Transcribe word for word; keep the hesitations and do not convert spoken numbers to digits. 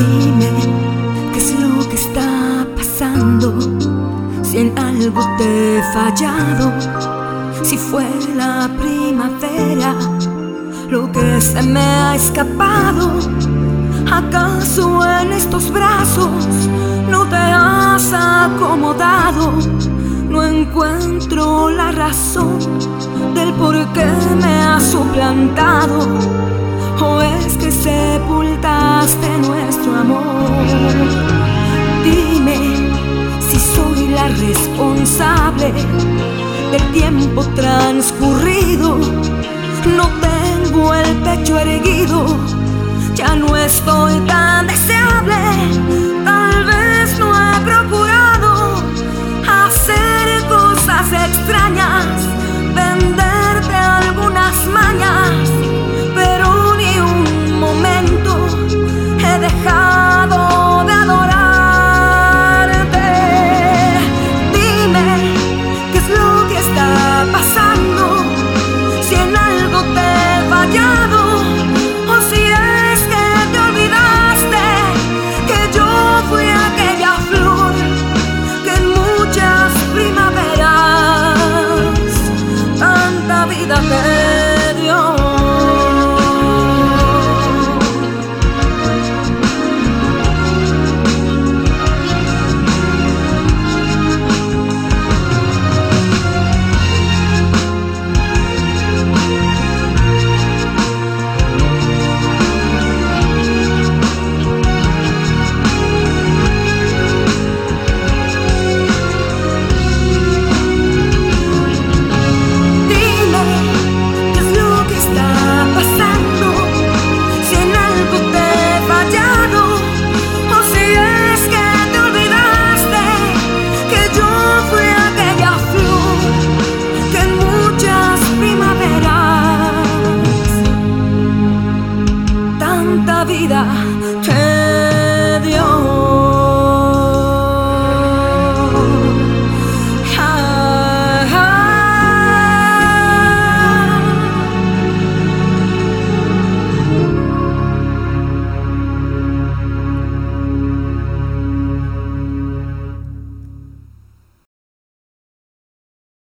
Dime qué es lo que está pasando, si en algo te he fallado, si fue la primavera lo que se me ha escapado. ¿Acaso en estos brazos no te has acomodado? No encuentro la razón del por qué me has suplantado. ¿O es que sepultaste nuestro amor? Dime si soy la responsable del tiempo transcurrido. No tengo el pecho erguido, ya no estoy tan deseable. Tal vez no he procurado hacer cosas extrañas, venderte algunas mañas, pero ni un momento he dejado de adorarte. Dime qué es lo que está pasando, si en algo te he fallado, o si es que te olvidaste que yo fui aquella flor que en muchas primaveras tanta vida me dio. Vida